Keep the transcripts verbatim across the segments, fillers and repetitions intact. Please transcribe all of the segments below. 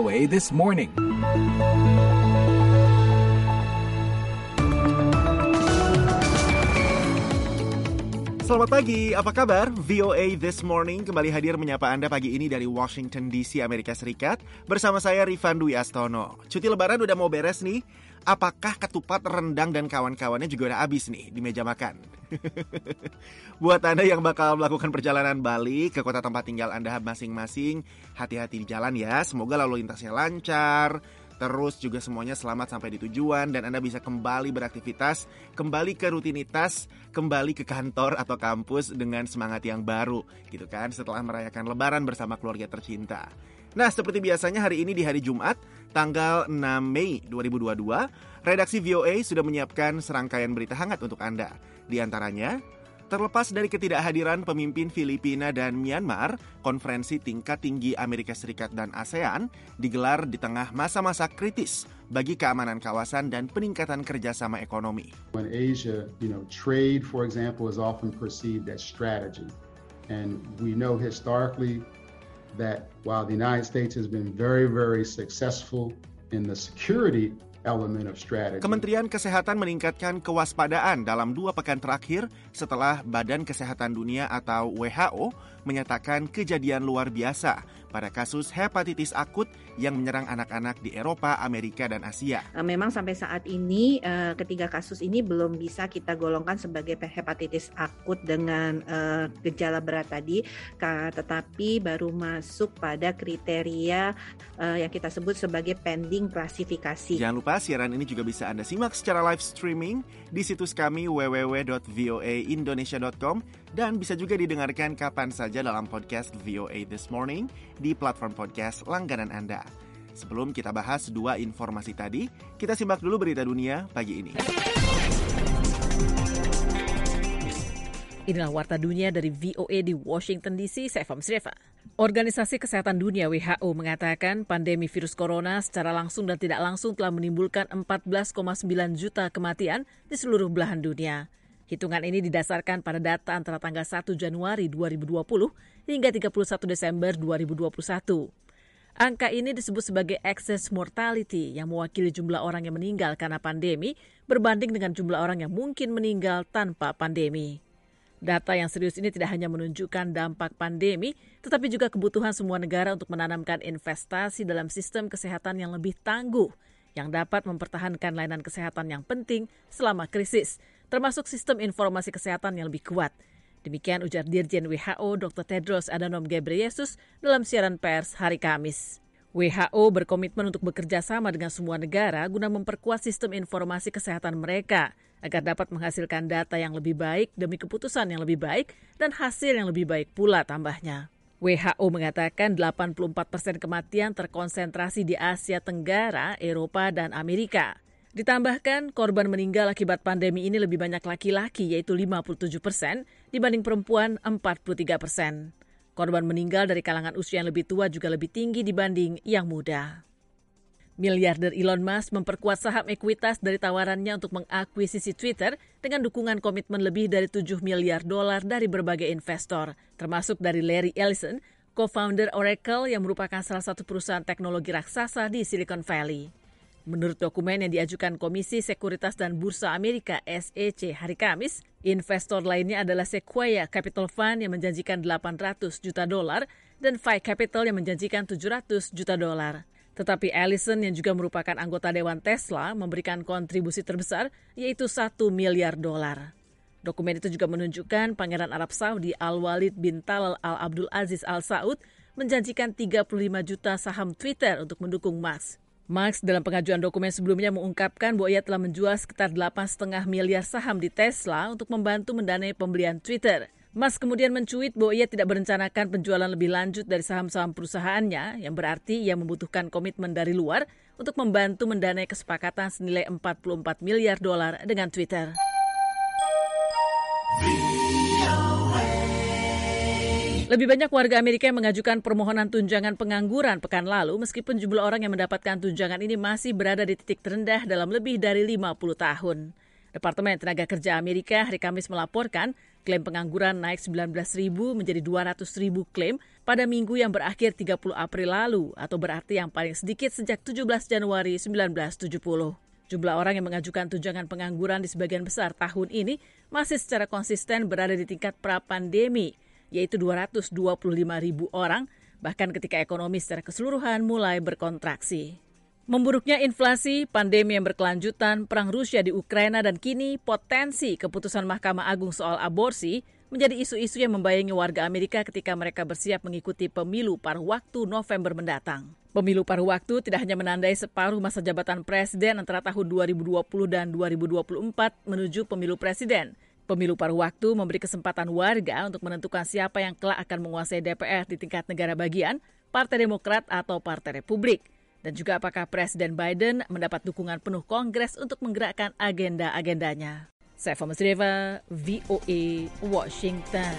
O A This Morning. Selamat pagi, apa kabar? V O A This Morning kembali hadir menyapa Anda pagi ini dari Washington D C, Amerika Serikat. Bersama saya Rifan Dwi Astono. Cuti lebaran udah mau beres nih. Apakah ketupat, rendang, dan kawan-kawannya juga udah habis nih di meja makan? Buat Anda yang bakal melakukan perjalanan balik ke kota tempat tinggal Anda masing-masing, hati-hati di jalan ya. Semoga lalu lintasnya lancar. Terus juga semuanya selamat sampai di tujuan dan Anda bisa kembali beraktivitas, kembali ke rutinitas, kembali ke kantor atau kampus dengan semangat yang baru, gitu kan, setelah merayakan lebaran bersama keluarga tercinta. Nah, seperti biasanya hari ini di hari Jumat, tanggal enam Mei dua ribu dua puluh dua, redaksi V O A sudah menyiapkan serangkaian berita hangat untuk Anda. Di antaranya, terlepas dari ketidakhadiran pemimpin Filipina dan Myanmar, konferensi tingkat tinggi Amerika Serikat dan ASEAN digelar di tengah masa-masa kritis bagi keamanan kawasan dan peningkatan kerjasama ekonomi. In Asia, you know, trade, for example, is often perceived as strategy. And we know historically that while the United States has been very, very successful in the security element of strategy. Kementerian Kesehatan meningkatkan kewaspadaan dalam dua pekan terakhir setelah Badan Kesehatan Dunia atau W H O menyatakan kejadian luar biasa pada kasus hepatitis akut yang menyerang anak-anak di Eropa, Amerika, dan Asia. Memang sampai saat ini ketiga kasus ini belum bisa kita golongkan sebagai hepatitis akut dengan uh, gejala berat tadi, tetapi baru masuk pada kriteria uh, yang kita sebut sebagai pending klasifikasi. Jangan lupa siaran ini juga bisa Anda simak secara live streaming di situs kami w w w dot v o a indonesia dot com dan bisa juga didengarkan kapan saja dalam podcast V O A This Morning di platform podcast langganan Anda. Sebelum kita bahas dua informasi tadi, kita simak dulu berita dunia pagi ini. Inilah Warta Dunia dari V O A di Washington D C, saya Fam Sreva. Organisasi Kesehatan Dunia W H O mengatakan pandemi virus corona secara langsung dan tidak langsung telah menimbulkan empat belas koma sembilan juta kematian di seluruh belahan dunia. Hitungan ini didasarkan pada data antara tanggal satu Januari dua ribu dua puluh hingga tiga puluh satu Desember dua ribu dua puluh satu. Angka ini disebut sebagai excess mortality yang mewakili jumlah orang yang meninggal karena pandemi berbanding dengan jumlah orang yang mungkin meninggal tanpa pandemi. Data yang serius ini tidak hanya menunjukkan dampak pandemi, tetapi juga kebutuhan semua negara untuk menanamkan investasi dalam sistem kesehatan yang lebih tangguh, yang dapat mempertahankan layanan kesehatan yang penting selama krisis, termasuk sistem informasi kesehatan yang lebih kuat. Demikian ujar Dirjen W H O Doktor Tedros Adhanom Ghebreyesus dalam siaran pers hari Kamis. W H O berkomitmen untuk bekerja sama dengan semua negara guna memperkuat sistem informasi kesehatan mereka agar dapat menghasilkan data yang lebih baik demi keputusan yang lebih baik dan hasil yang lebih baik pula, tambahnya. W H O mengatakan delapan puluh empat persen kematian terkonsentrasi di Asia Tenggara, Eropa, dan Amerika. Ditambahkan, korban meninggal akibat pandemi ini lebih banyak laki-laki, yaitu lima puluh tujuh persen, dibanding perempuan empat puluh tiga persen. Korban meninggal dari kalangan usia yang lebih tua juga lebih tinggi dibanding yang muda. Miliarder Elon Musk memperkuat saham ekuitas dari tawarannya untuk mengakuisisi Twitter dengan dukungan komitmen lebih dari tujuh miliar dolar dari berbagai investor, termasuk dari Larry Ellison, co-founder Oracle yang merupakan salah satu perusahaan teknologi raksasa di Silicon Valley. Menurut dokumen yang diajukan Komisi Sekuritas dan Bursa Amerika S E C hari Kamis, investor lainnya adalah Sequoia Capital Fund yang menjanjikan delapan ratus juta dolar dan Phi Capital yang menjanjikan tujuh ratus juta dolar. Tetapi Ellison yang juga merupakan anggota Dewan Tesla memberikan kontribusi terbesar yaitu satu miliar dolar. Dokumen itu juga menunjukkan Pangeran Arab Saudi Al-Walid bin Talal Al-Abdul Aziz Al Saud menjanjikan tiga puluh lima juta saham Twitter untuk mendukung Musk. Musk dalam pengajuan dokumen sebelumnya mengungkapkan bahwa ia telah menjual sekitar delapan koma lima miliar saham di Tesla untuk membantu mendanai pembelian Twitter. Musk kemudian mencuit bahwa ia tidak berencanakan penjualan lebih lanjut dari saham-saham perusahaannya, yang berarti ia membutuhkan komitmen dari luar untuk membantu mendanai kesepakatan senilai empat puluh empat miliar dolar dengan Twitter. Lebih banyak warga Amerika yang mengajukan permohonan tunjangan pengangguran pekan lalu, meskipun jumlah orang yang mendapatkan tunjangan ini masih berada di titik terendah dalam lebih dari lima puluh tahun. Departemen Tenaga Kerja Amerika hari Kamis melaporkan Klaim pengangguran naik sembilan belas ribu menjadi dua ratus ribu klaim pada minggu yang berakhir tiga puluh April lalu, atau berarti yang paling sedikit sejak tujuh belas Januari seribu sembilan ratus tujuh puluh. Jumlah orang yang mengajukan tunjangan pengangguran di sebagian besar tahun ini masih secara konsisten berada di tingkat pra-pandemi, yaitu dua ratus dua puluh lima ribu orang, bahkan ketika ekonomi secara keseluruhan mulai berkontraksi. Memburuknya inflasi, pandemi yang berkelanjutan, perang Rusia di Ukraina, dan kini potensi keputusan Mahkamah Agung soal aborsi menjadi isu-isu yang membayangi warga Amerika ketika mereka bersiap mengikuti pemilu paruh waktu November mendatang. Pemilu paruh waktu tidak hanya menandai separuh masa jabatan presiden antara tahun dua ribu dua puluh dan dua ribu dua puluh empat menuju pemilu presiden. Pemilu paruh waktu memberi kesempatan warga untuk menentukan siapa yang kelak akan menguasai D P R di tingkat negara bagian, Partai Demokrat atau Partai Republik. Dan juga apakah Presiden Biden mendapat dukungan penuh Kongres untuk menggerakkan agenda-agendanya. Saya Fama Sreva, V O A, Washington.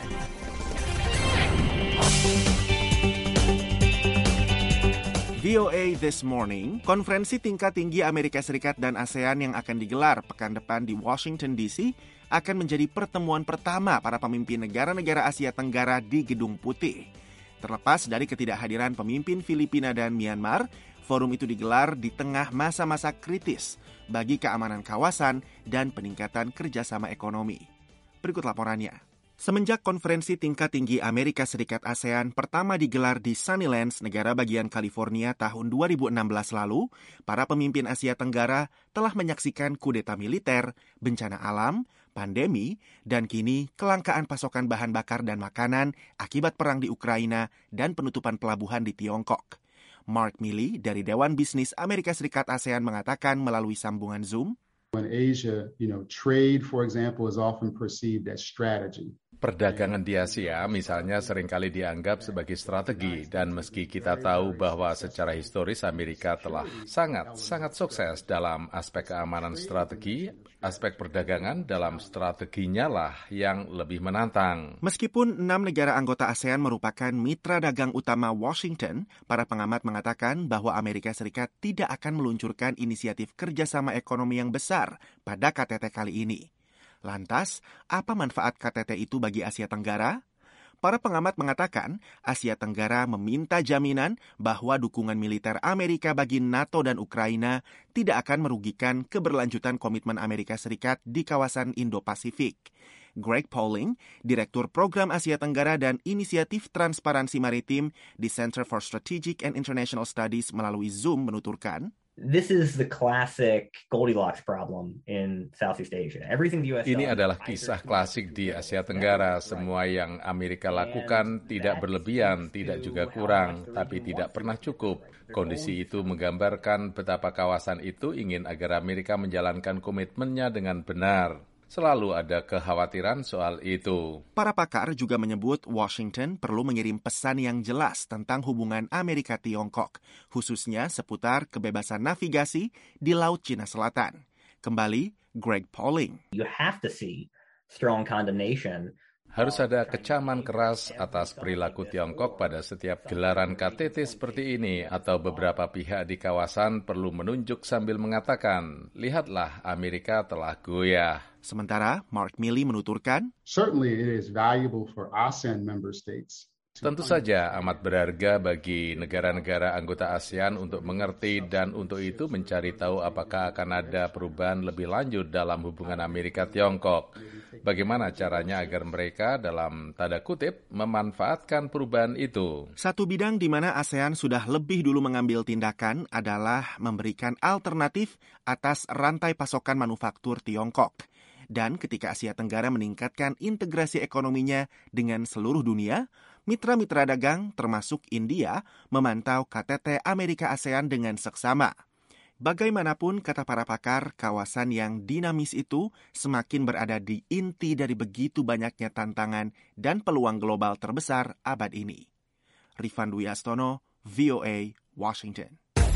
V O A This Morning, konferensi tingkat tinggi Amerika Serikat dan ASEAN yang akan digelar pekan depan di Washington D C akan menjadi pertemuan pertama para pemimpin negara-negara Asia Tenggara di Gedung Putih. Terlepas dari ketidakhadiran pemimpin Filipina dan Myanmar, forum itu digelar di tengah masa-masa kritis bagi keamanan kawasan dan peningkatan kerjasama ekonomi. Berikut laporannya. Semenjak konferensi tingkat tinggi Amerika Serikat ASEAN pertama digelar di Sunnylands, negara bagian California tahun dua ribu enam belas lalu, para pemimpin Asia Tenggara telah menyaksikan kudeta militer, bencana alam, pandemi, dan kini kelangkaan pasokan bahan bakar dan makanan akibat perang di Ukraina dan penutupan pelabuhan di Tiongkok. Mark Milley dari Dewan Bisnis Amerika Serikat ASEAN mengatakan melalui sambungan Zoom, In Asia, you know, trade, for example, is often perceived as strategy. Perdagangan di Asia misalnya seringkali dianggap sebagai strategi, dan meski kita tahu bahwa secara historis Amerika telah sangat-sangat sukses dalam aspek keamanan strategi, aspek perdagangan dalam strateginya lah yang lebih menantang. Meskipun enam negara anggota ASEAN merupakan mitra dagang utama Washington, para pengamat mengatakan bahwa Amerika Serikat tidak akan meluncurkan inisiatif kerjasama ekonomi yang besar pada K T T kali ini. Lantas, apa manfaat K T T itu bagi Asia Tenggara? Para pengamat mengatakan, Asia Tenggara meminta jaminan bahwa dukungan militer Amerika bagi NATO dan Ukraina tidak akan merugikan keberlanjutan komitmen Amerika Serikat di kawasan Indo-Pasifik. Greg Pauling, Direktur Program Asia Tenggara dan Inisiatif Transparansi Maritim di Center for Strategic and International Studies melalui Zoom menuturkan, This is the classic Goldilocks problem in Southeast Asia. Everything the U S Ini adalah kisah klasik di Asia Tenggara. Semua yang Amerika lakukan tidak berlebihan, tidak juga kurang, tapi tidak pernah cukup. Kondisi itu menggambarkan betapa kawasan itu ingin agar Amerika menjalankan komitmennya dengan benar. Selalu ada kekhawatiran soal itu. Para pakar juga menyebut Washington perlu mengirim pesan yang jelas tentang hubungan Amerika-Tiongkok, khususnya seputar kebebasan navigasi di Laut Cina Selatan. Kembali, Greg Pauling. You have to see strong condemnation. Harus ada kecaman keras atas perilaku Tiongkok pada setiap gelaran K T T seperti ini, atau beberapa pihak di kawasan perlu menunjuk sambil mengatakan, lihatlah Amerika telah goyah. Sementara Mark Milley menuturkan, Certainly it is valuable for ASEAN member states. Tentu saja amat berharga bagi negara-negara anggota ASEAN untuk mengerti dan untuk itu mencari tahu apakah akan ada perubahan lebih lanjut dalam hubungan Amerika-Tiongkok. Bagaimana caranya agar mereka dalam tanda kutip memanfaatkan perubahan itu. Satu bidang di mana ASEAN sudah lebih dulu mengambil tindakan adalah memberikan alternatif atas rantai pasokan manufaktur Tiongkok. Dan ketika Asia Tenggara meningkatkan integrasi ekonominya dengan seluruh dunia, mitra-mitra dagang termasuk India memantau K T T Amerika ASEAN dengan seksama. Bagaimanapun, kata para pakar, kawasan yang dinamis itu semakin berada di inti dari begitu banyaknya tantangan dan peluang global terbesar abad ini. Rifan Dwi Astono, V O A, Washington.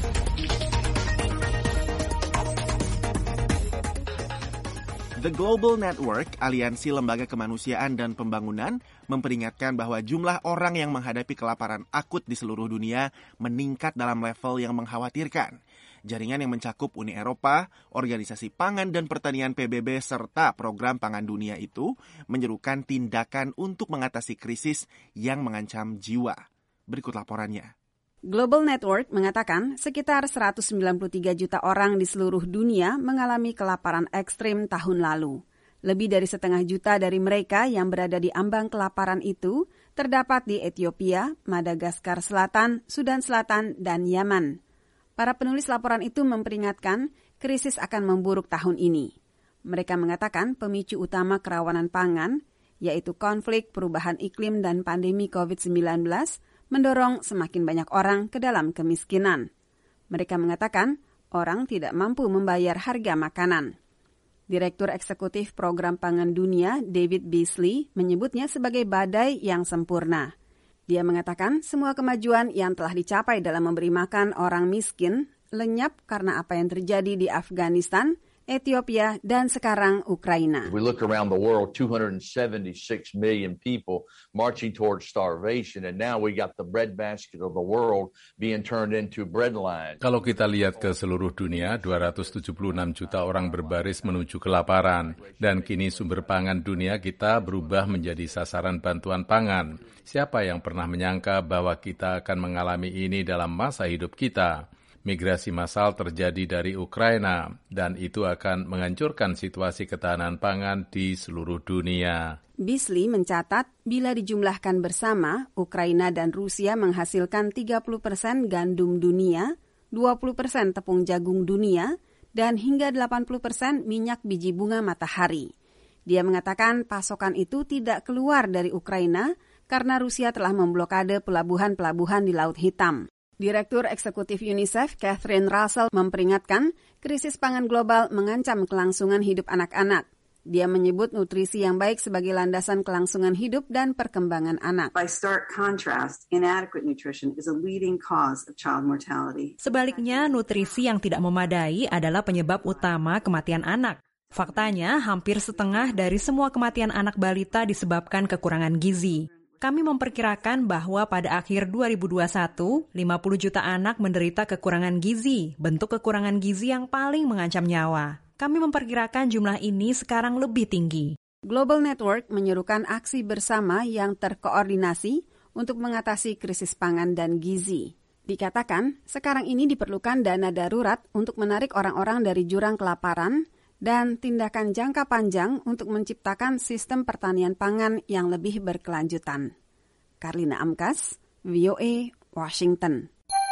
The Global Network, aliansi lembaga kemanusiaan dan pembangunan, memperingatkan bahwa jumlah orang yang menghadapi kelaparan akut di seluruh dunia meningkat dalam level yang mengkhawatirkan. Jaringan yang mencakup Uni Eropa, Organisasi Pangan dan Pertanian P B B, serta Program Pangan Dunia itu menyerukan tindakan untuk mengatasi krisis yang mengancam jiwa. Berikut laporannya. Global Network mengatakan sekitar seratus sembilan puluh tiga juta orang di seluruh dunia mengalami kelaparan ekstrim tahun lalu. Lebih dari setengah juta dari mereka yang berada di ambang kelaparan itu terdapat di Ethiopia, Madagaskar Selatan, Sudan Selatan, dan Yaman. Para penulis laporan itu memperingatkan krisis akan memburuk tahun ini. Mereka mengatakan pemicu utama kerawanan pangan, yaitu konflik, perubahan iklim, dan pandemi covid sembilan belas, mendorong semakin banyak orang ke dalam kemiskinan. Mereka mengatakan orang tidak mampu membayar harga makanan. Direktur Eksekutif Program Pangan Dunia, David Beasley, menyebutnya sebagai badai yang sempurna. Dia mengatakan semua kemajuan yang telah dicapai dalam memberi makan orang miskin lenyap karena apa yang terjadi di Afghanistan, Ethiopia, dan sekarang Ukraina. We look around the world, two hundred seventy-six million people marching towards starvation, and now we got the breadbasket of the world being turned into breadline. Kalau kita lihat ke seluruh dunia, dua ratus tujuh puluh enam juta orang berbaris menuju kelaparan, dan kini sumber pangan dunia kita berubah menjadi sasaran bantuan pangan. Siapa yang pernah menyangka bahwa kita akan mengalami ini dalam masa hidup kita? Migrasi massal terjadi dari Ukraina, dan itu akan menghancurkan situasi ketahanan pangan di seluruh dunia. Beasley mencatat, bila dijumlahkan bersama, Ukraina dan Rusia menghasilkan tiga puluh persen gandum dunia, dua puluh persen tepung jagung dunia, dan hingga delapan puluh persen minyak biji bunga matahari. Dia mengatakan pasokan itu tidak keluar dari Ukraina karena Rusia telah memblokade pelabuhan-pelabuhan di Laut Hitam. Direktur Eksekutif UNICEF, Catherine Russell, memperingatkan krisis pangan global mengancam kelangsungan hidup anak-anak. Dia menyebut nutrisi yang baik sebagai landasan kelangsungan hidup dan perkembangan anak. By stark contrast, inadequate nutrition is a leading cause of child mortality. Sebaliknya, nutrisi yang tidak memadai adalah penyebab utama kematian anak. Faktanya, hampir setengah dari semua kematian anak balita disebabkan kekurangan gizi. Kami memperkirakan bahwa pada akhir dua ribu dua puluh satu, lima puluh juta anak menderita kekurangan gizi, bentuk kekurangan gizi yang paling mengancam nyawa. Kami memperkirakan jumlah ini sekarang lebih tinggi. Global Network menyerukan aksi bersama yang terkoordinasi untuk mengatasi krisis pangan dan gizi. Dikatakan, sekarang ini diperlukan dana darurat untuk menarik orang-orang dari jurang kelaparan dan tindakan jangka panjang untuk menciptakan sistem pertanian pangan yang lebih berkelanjutan. Karlina Amkas, V O A, Washington.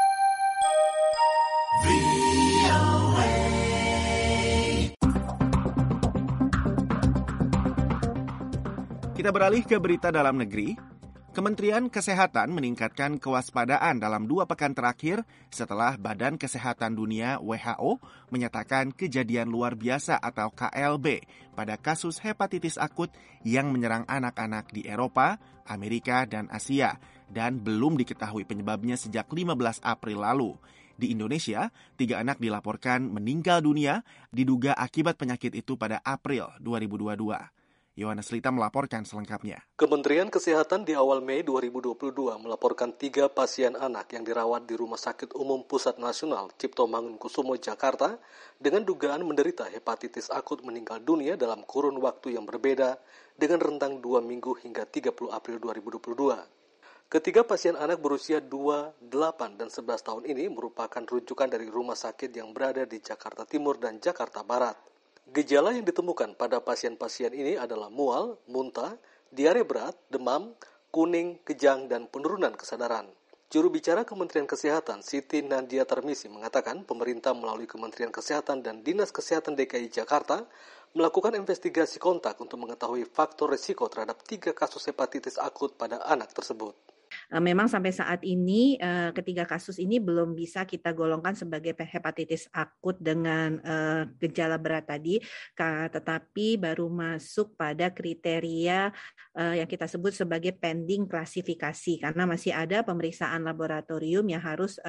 Kita beralih ke berita dalam negeri. Kementerian Kesehatan meningkatkan kewaspadaan dalam dua pekan terakhir setelah Badan Kesehatan Dunia W H O menyatakan kejadian luar biasa atau K L B pada kasus hepatitis akut yang menyerang anak-anak di Eropa, Amerika, dan Asia dan belum diketahui penyebabnya sejak lima belas April lalu. Di Indonesia, tiga anak dilaporkan meninggal dunia diduga akibat penyakit itu pada April dua ribu dua puluh dua. Yohanes Lita melaporkan selengkapnya. Kementerian Kesehatan di awal Mei dua ribu dua puluh dua melaporkan tiga pasien anak yang dirawat di Rumah Sakit Umum Pusat Nasional Cipto Mangunkusumo, Jakarta dengan dugaan menderita hepatitis akut meninggal dunia dalam kurun waktu yang berbeda dengan rentang dua minggu hingga tiga puluh April dua ribu dua puluh dua. Ketiga pasien anak berusia dua, delapan, dan sebelas tahun ini merupakan rujukan dari rumah sakit yang berada di Jakarta Timur dan Jakarta Barat. Gejala yang ditemukan pada pasien-pasien ini adalah mual, muntah, diare berat, demam, kuning, kejang, dan penurunan kesadaran. Juru bicara Kementerian Kesehatan, Siti Nadia Tarmizi, mengatakan pemerintah melalui Kementerian Kesehatan dan Dinas Kesehatan D K I Jakarta melakukan investigasi kontak untuk mengetahui faktor risiko terhadap tiga kasus hepatitis akut pada anak tersebut. Memang sampai saat ini ketiga kasus ini belum bisa kita golongkan sebagai hepatitis akut dengan gejala berat tadi, tetapi baru masuk pada kriteria yang kita sebut sebagai pending klasifikasi karena masih ada pemeriksaan laboratorium yang harus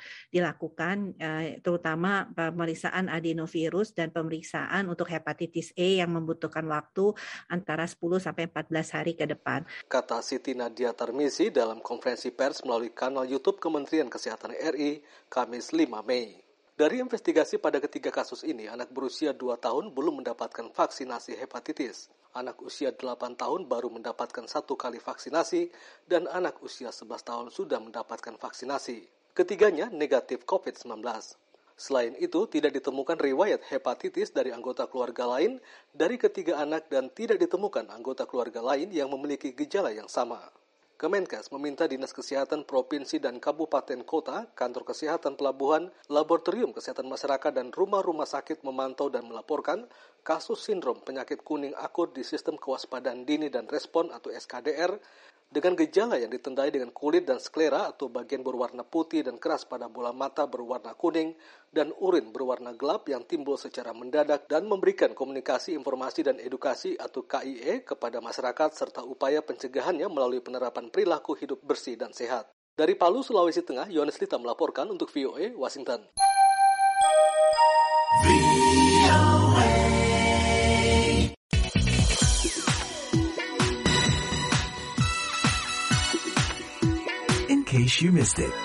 dilakukan, terutama pemeriksaan adenovirus dan pemeriksaan untuk hepatitis E yang membutuhkan waktu antara sepuluh sampai empat belas hari ke depan. Kata Siti Nadia Tarmizi dalam konferensi pers melalui kanal YouTube Kementerian Kesehatan R I Kamis lima Mei. Dari investigasi pada ketiga kasus ini, anak berusia dua tahun belum mendapatkan vaksinasi hepatitis. Anak usia delapan tahun baru mendapatkan satu kali vaksinasi, dan anak usia sebelas tahun sudah mendapatkan vaksinasi. Ketiganya negatif covid sembilan belas. Selain itu, tidak ditemukan riwayat hepatitis dari anggota keluarga lain dari ketiga anak dan tidak ditemukan anggota keluarga lain yang memiliki gejala yang sama. Kemenkes meminta Dinas Kesehatan Provinsi dan Kabupaten Kota, Kantor Kesehatan Pelabuhan, Laboratorium Kesehatan Masyarakat dan rumah-rumah sakit memantau dan melaporkan kasus sindrom penyakit kuning akut di Sistem Kewaspadaan Dini dan Respon atau S K D R dengan gejala yang ditandai dengan kulit dan sklera atau bagian berwarna putih dan keras pada bola mata berwarna kuning dan urin berwarna gelap yang timbul secara mendadak dan memberikan komunikasi informasi dan edukasi atau K I E kepada masyarakat serta upaya pencegahannya melalui penerapan perilaku hidup bersih dan sehat. Dari Palu, Sulawesi Tengah, Yohanes Lita melaporkan untuk V O A Washington. In case you missed it.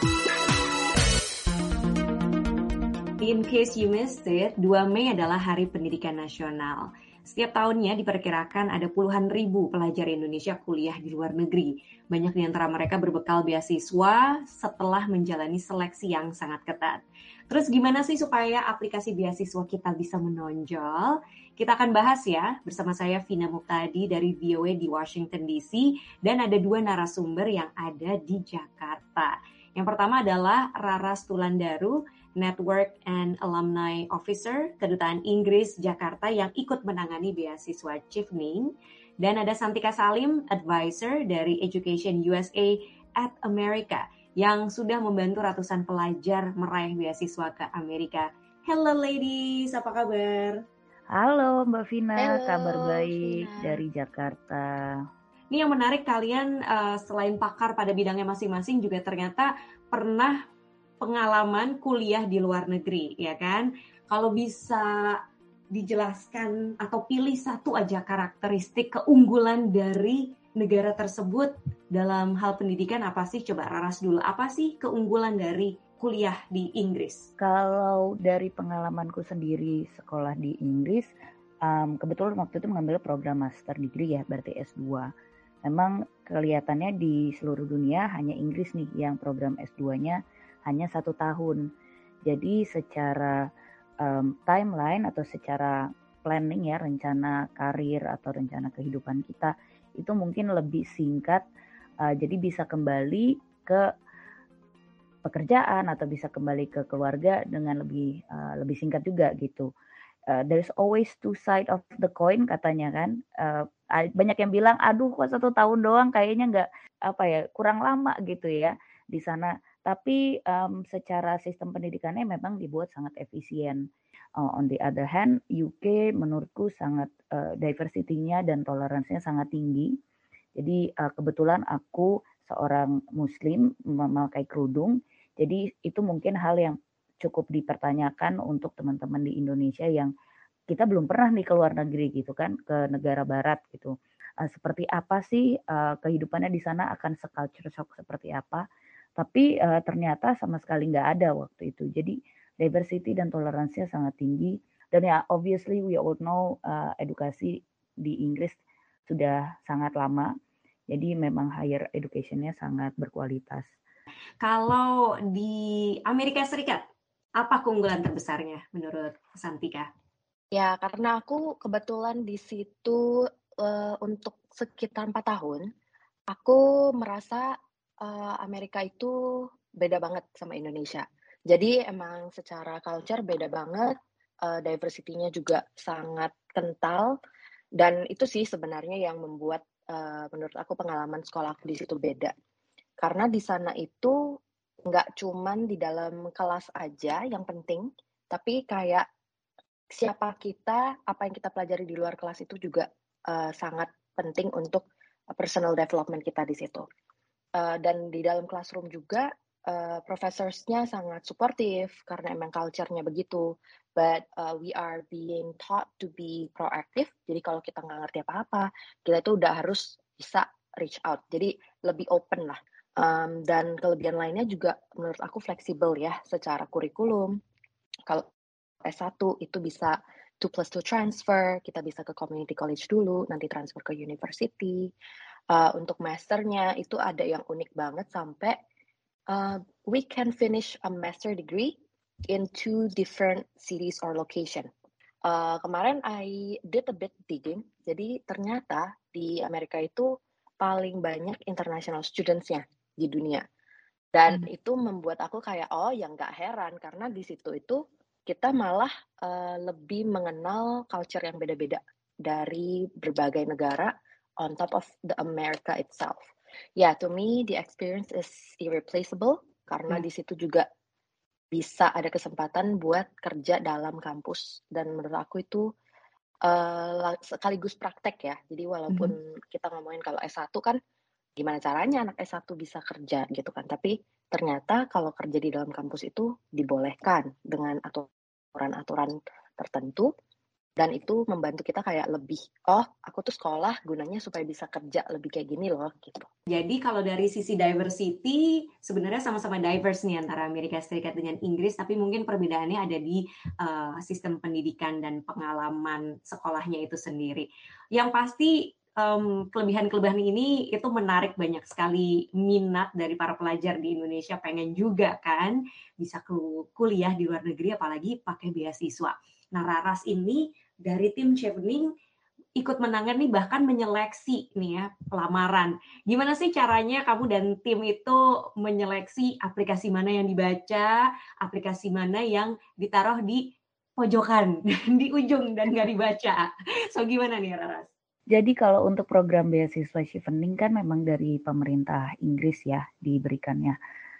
In case you missed it, dua Mei adalah Hari Pendidikan Nasional. Setiap tahunnya diperkirakan ada puluhan ribu pelajar Indonesia kuliah di luar negeri. Banyak di antara mereka berbekal beasiswa setelah menjalani seleksi yang sangat ketat. Terus gimana sih supaya aplikasi beasiswa kita bisa menonjol? Kita akan bahas ya bersama saya Vina Muqtadi dari V O A di Washington D C dan ada dua narasumber yang ada di Jakarta. Yang pertama adalah Raras Tulandaru, Network and Alumni Officer Kedutaan Inggris Jakarta yang ikut menangani beasiswa Chevening. Dan ada Santika Salim, Advisor dari Education U S A at America yang sudah membantu ratusan pelajar meraih beasiswa ke Amerika. Hello ladies, apa kabar? Halo Mbak Vina, Halo, kabar baik Vina. dari Jakarta. Ini yang menarik kalian uh, selain pakar pada bidangnya masing-masing juga ternyata pernah pengalaman kuliah di luar negeri, ya kan? Kalau bisa dijelaskan atau pilih satu aja karakteristik keunggulan dari negara tersebut dalam hal pendidikan apa sih? Coba Raras dulu, apa sih keunggulan dari kuliah di Inggris? Kalau dari pengalamanku sendiri sekolah di Inggris, um, kebetulan waktu itu mengambil program master degree ya, berarti S dua. Memang kelihatannya di seluruh dunia hanya Inggris nih yang program S dua-nya hanya satu tahun. Jadi secara um, timeline atau secara planning ya, rencana karir atau rencana kehidupan kita itu mungkin lebih singkat. Uh, jadi bisa kembali ke pekerjaan atau bisa kembali ke keluarga dengan lebih uh, lebih singkat juga gitu. Uh, there's always two side of the coin katanya kan. Uh, banyak yang bilang, aduh kok satu tahun doang kayaknya nggak apa ya kurang lama gitu ya di sana. Tapi um, secara sistem pendidikannya memang dibuat sangat efisien. Uh, on the other hand, U K menurutku sangat uh, diversity-nya dan toleransinya sangat tinggi. Jadi uh, kebetulan aku seorang Muslim memakai kerudung. Jadi itu mungkin hal yang cukup dipertanyakan untuk teman-teman di Indonesia yang kita belum pernah nih ke luar negeri gitu kan, ke negara barat gitu. Uh, seperti apa sih uh, kehidupannya di sana, akan se-culture shock seperti apa. Tapi uh, ternyata sama sekali nggak ada waktu itu. Jadi diversity dan toleransinya sangat tinggi. Dan ya obviously we all know uh, edukasi di Inggris sudah sangat lama. Jadi memang higher education-nya sangat berkualitas. Kalau di Amerika Serikat, apa keunggulan terbesarnya menurut Santika? Ya, karena aku kebetulan di situ uh, untuk sekitar empat tahun, aku merasa uh, Amerika itu beda banget sama Indonesia. Jadi emang secara culture beda banget, uh, diversity-nya juga sangat kental, dan itu sih sebenarnya yang membuat uh, menurut aku pengalaman sekolah aku di situ beda. Karena di sana itu nggak cuman di dalam kelas aja yang penting, tapi kayak siapa kita, apa yang kita pelajari di luar kelas itu juga uh, sangat penting untuk personal development kita di situ. Uh, dan di dalam classroom juga uh, professors-nya sangat supportive karena emang culture-nya begitu. But uh, we are being taught to be proactive. Jadi kalau kita nggak ngerti apa-apa, kita itu udah harus bisa reach out. Jadi lebih open lah. Um, dan kelebihan lainnya juga menurut aku fleksibel ya secara kurikulum. Kalau S satu itu bisa two plus two transfer, kita bisa ke community college dulu, nanti transfer ke university. Uh, untuk masternya itu ada yang unik banget sampai uh, we can finish a master degree in two different cities or location. Uh, kemarin I did a bit digging, jadi ternyata di Amerika itu paling banyak international students-nya di dunia. Dan hmm. itu membuat aku kayak, oh ya nggak heran, karena di situ itu kita malah uh, lebih mengenal culture yang beda-beda dari berbagai negara on top of the America itself. Ya, yeah, to me the experience is irreplaceable, karena hmm. di situ juga bisa ada kesempatan buat kerja dalam kampus, dan menurut aku itu uh, sekaligus praktek ya. Jadi walaupun mm-hmm. kita ngomongin kalau S satu kan gimana caranya anak S satu bisa kerja gitu kan, tapi ternyata kalau kerja di dalam kampus itu dibolehkan dengan aturan-aturan tertentu, dan itu membantu kita kayak lebih, oh aku tuh sekolah gunanya supaya bisa kerja lebih kayak gini loh gitu. Jadi kalau dari sisi diversity sebenarnya sama-sama diverse nih antara Amerika Serikat dengan Inggris, tapi mungkin perbedaannya ada di uh, sistem pendidikan dan pengalaman sekolahnya itu sendiri. Yang pasti um, kelebihan-kelebihan ini itu menarik banyak sekali minat dari para pelajar di Indonesia, pengen juga kan bisa kuliah di luar negeri apalagi pakai beasiswa. Nah, Raras ini dari tim Chevening ikut menangani bahkan menyeleksi nih ya lamaran. Gimana sih caranya kamu dan tim itu menyeleksi aplikasi mana yang dibaca, aplikasi mana yang ditaruh di pojokan, di ujung dan nggak dibaca. So gimana nih Raras? Jadi kalau untuk program beasiswa Chevening kan memang dari pemerintah Inggris ya diberikannya.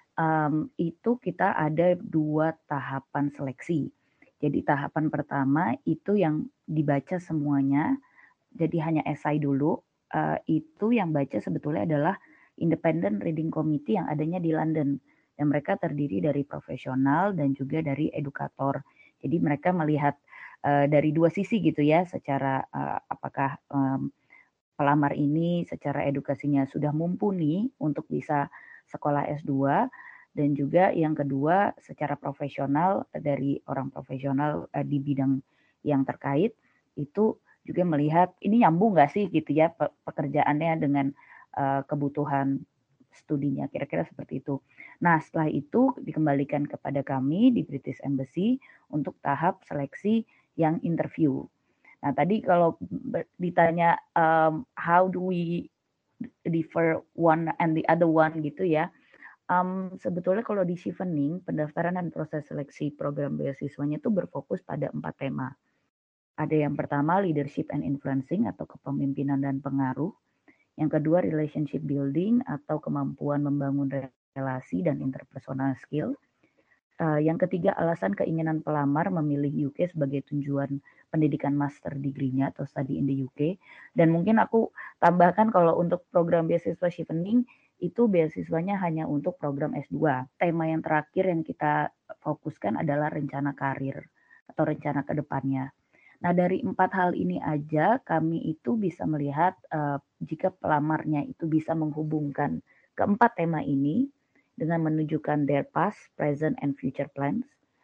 Um, itu kita ada dua tahapan seleksi. Jadi tahapan pertama itu yang dibaca semuanya, jadi hanya esai dulu, uh, itu yang baca sebetulnya adalah Independent Reading Committee yang adanya di London. Dan mereka terdiri dari profesional dan juga dari edukator. Jadi mereka melihat uh, dari dua sisi gitu ya, secara uh, apakah um, pelamar ini secara edukasinya sudah mumpuni untuk bisa sekolah S dua, dan juga yang kedua secara profesional dari orang profesional uh, di bidang yang terkait itu juga melihat ini nyambung nggak sih gitu ya pe- pekerjaannya dengan uh, kebutuhan studinya, kira-kira seperti itu. Nah setelah itu dikembalikan kepada kami di British Embassy untuk tahap seleksi yang interview. Nah tadi kalau ditanya um, how do we differ one and the other one gitu ya. Um, sebetulnya kalau di Chevening, pendaftaran dan proses seleksi program beasiswanya itu berfokus pada empat tema. Ada yang pertama leadership and influencing atau kepemimpinan dan pengaruh. Yang kedua relationship building atau kemampuan membangun relasi dan interpersonal skill. Uh, yang ketiga alasan keinginan pelamar memilih U K sebagai tujuan pendidikan master degree-nya atau study in the U K. Dan mungkin aku tambahkan kalau untuk program beasiswa Chevening, itu beasiswanya hanya untuk program S dua. Tema yang terakhir yang kita fokuskan adalah rencana karir atau rencana ke depannya. Nah, dari empat hal ini aja kami itu bisa melihat uh, jika pelamarnya itu bisa menghubungkan keempat tema ini dengan menunjukkan their past, present, and future plans,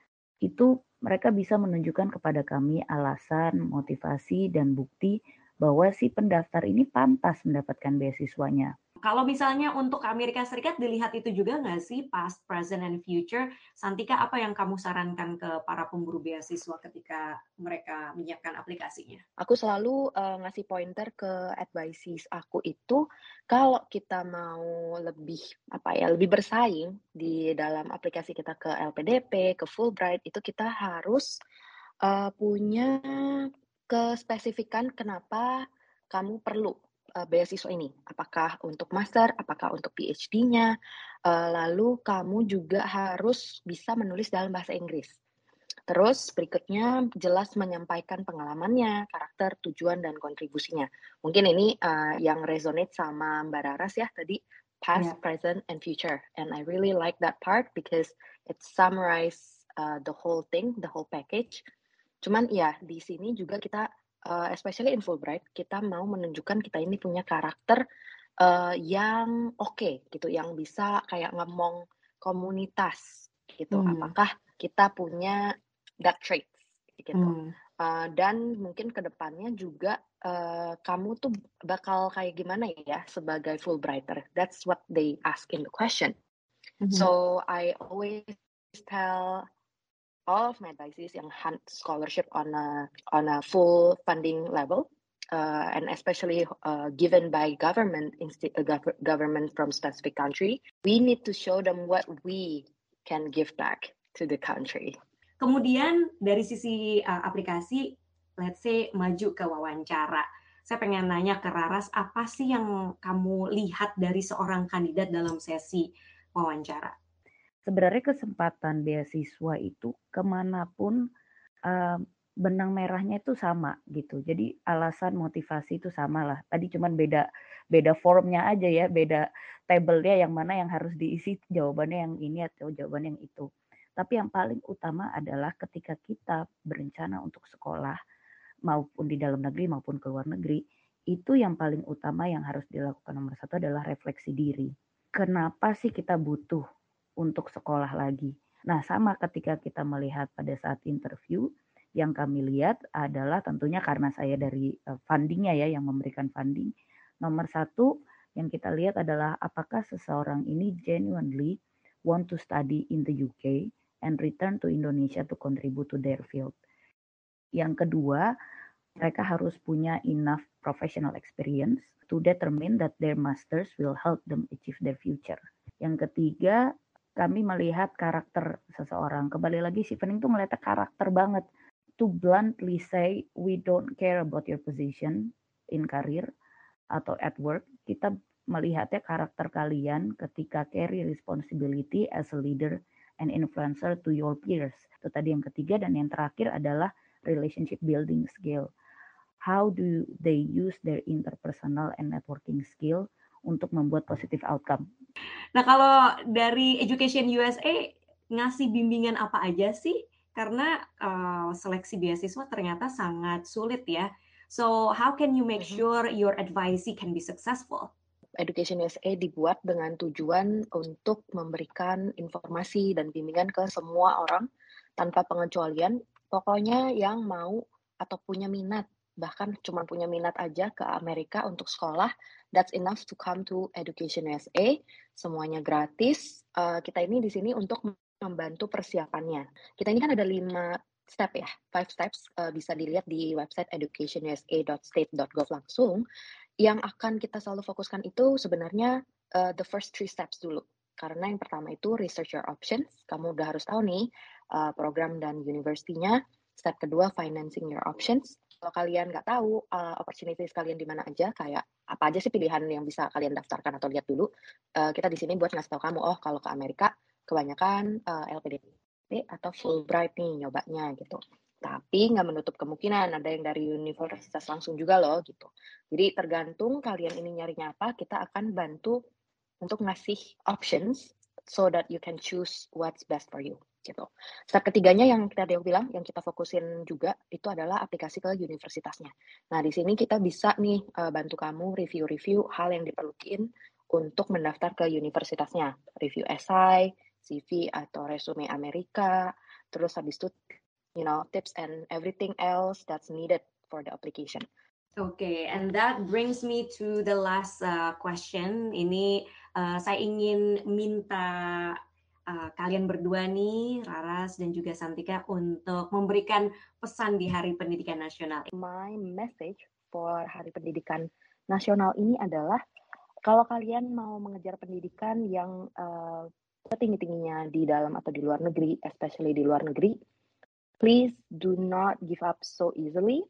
itu mereka bisa menunjukkan kepada kami alasan, motivasi, dan bukti bahwa si pendaftar ini pantas mendapatkan beasiswanya. Kalau misalnya untuk Amerika Serikat dilihat itu juga nggak sih past, present, and future? Santika, apa yang kamu sarankan ke para pemburu beasiswa ketika mereka menyiapkan aplikasinya? Aku selalu uh, ngasih pointer ke advisees aku itu, kalau kita mau lebih apa ya lebih bersaing di dalam aplikasi kita ke L P D P, ke Fulbright, itu kita harus uh, punya kespesifikan kenapa kamu perlu Uh, beasiswa ini, apakah untuk master, apakah untuk P H D-nya, uh, lalu kamu juga harus bisa menulis dalam bahasa Inggris. Terus berikutnya jelas menyampaikan pengalamannya, karakter, tujuan, dan kontribusinya. Mungkin ini uh, yang resonate sama Mbak Raras ya tadi, past, yeah. present, and future. And I really like that part because it summarize uh, the whole thing, the whole package. Cuman ya di sini juga kita Uh, especially in Fulbright, kita mau menunjukkan kita ini punya karakter uh, yang oke okay, gitu, yang bisa kayak ngemong komunitas gitu. Hmm. Apakah kita punya that traits gitu. Hmm. Uh, dan mungkin kedepannya juga uh, kamu tuh bakal kayak gimana ya sebagai Fulbrighter. That's what they ask in the question. Mm-hmm. So I always tell all of my advisees yang hunt scholarship on a on a full funding level, uh, and especially uh, given by government insti- uh, gov- government from specific country, we need to show them what we can give back to the country. Kemudian dari sisi uh, aplikasi, let's say maju ke wawancara. Saya pengen nanya ke Raras, apa sih yang kamu lihat dari seorang kandidat dalam sesi wawancara? Sebenarnya kesempatan beasiswa itu kemanapun uh, benang merahnya itu sama gitu. Jadi alasan motivasi itu sama lah. Tadi cuman beda beda formnya aja ya, beda tabelnya yang mana yang harus diisi, jawabannya yang ini atau jawabannya yang itu. Tapi yang paling utama adalah ketika kita berencana untuk sekolah, maupun di dalam negeri maupun ke luar negeri, itu yang paling utama yang harus dilakukan nomor satu adalah refleksi diri. Kenapa sih kita butuh untuk sekolah lagi? Nah, sama ketika kita melihat pada saat interview, yang kami lihat adalah tentunya karena saya dari fundingnya ya, yang memberikan funding. Nomor satu yang kita lihat adalah apakah seseorang ini genuinely want to study in the U K and return to Indonesia to contribute to their field. Yang kedua, mereka harus punya enough professional experience to determine that their masters will help them achieve their future. Yang ketiga, kami melihat karakter seseorang. Kembali lagi, Chevening tuh melihatnya karakter banget. To bluntly say, we don't care about your position in career atau at work. Kita melihatnya karakter kalian ketika carry responsibility as a leader and influencer to your peers. Itu tadi yang ketiga, dan yang terakhir adalah relationship building skill. How do they use their interpersonal and networking skill untuk membuat positive outcome? Nah, kalau dari Education U S A ngasih bimbingan apa aja sih? Karena uh, seleksi beasiswa ternyata sangat sulit ya. So, how can you make sure your advisee can be successful? Education U S A dibuat dengan tujuan untuk memberikan informasi dan bimbingan ke semua orang tanpa pengecualian, pokoknya yang mau atau punya minat, bahkan cuma punya minat aja ke Amerika untuk sekolah, that's enough to come to Education U S A. Semuanya gratis. Uh, kita ini di sini untuk membantu persiapannya. Kita ini kan ada lima step ya, five steps, uh, bisa dilihat di website education u s a dot state dot gov langsung. Yang akan kita selalu fokuskan itu sebenarnya uh, the first three steps dulu. Karena yang pertama itu research your options. Kamu udah harus tahu nih uh, program dan university-nya. Step kedua, financing your options. Kalau kalian nggak tahu uh, opportunities kalian di mana aja, kayak apa aja sih pilihan yang bisa kalian daftarkan atau lihat dulu. Uh, kita di sini buat ngasih tahu kamu, oh kalau ke Amerika kebanyakan uh, L P D P atau Fulbright nih nyobanya gitu. Tapi nggak menutup kemungkinan ada yang dari universitas langsung juga loh gitu. Jadi tergantung kalian ini nyarinya apa, kita akan bantu untuk ngasih options so that you can choose what's best for you gitu. Step ketiganya yang kita dia bilang, yang kita fokusin juga itu adalah aplikasi ke universitasnya. Nah di sini kita bisa nih uh, bantu kamu review-review hal yang diperlukan untuk mendaftar ke universitasnya. Review essay, C V atau resume Amerika, terus habis itu you know, tips and everything else that's needed for the application. Okay, and that brings me to the last uh, question. Ini uh, saya ingin minta uh, kalian berdua nih, Raras dan juga Santika, untuk memberikan pesan di Hari Pendidikan Nasional. My message for Hari Pendidikan Nasional ini adalah kalau kalian mau mengejar pendidikan yang uh, setinggi-tingginya di dalam atau di luar negeri, especially di luar negeri, please do not give up so easily.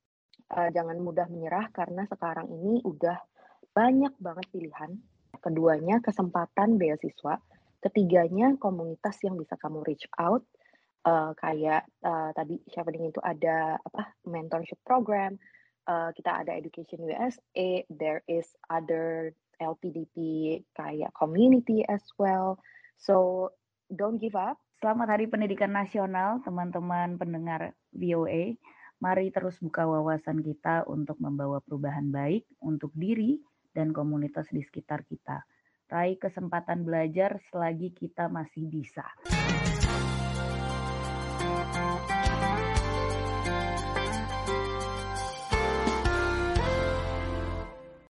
Uh, jangan mudah menyerah karena sekarang ini udah banyak banget pilihan. Keduanya kesempatan beasiswa, ketiganya komunitas yang bisa kamu reach out. Uh, kayak uh, tadi Chevening itu ada apa mentorship program. Uh, kita ada Education U S A. There is other L P D P kayak community as well. So don't give up. Selamat Hari Pendidikan Nasional, teman-teman pendengar V O A. Mari terus buka wawasan kita untuk membawa perubahan baik untuk diri dan komunitas di sekitar kita. Raih kesempatan belajar selagi kita masih bisa.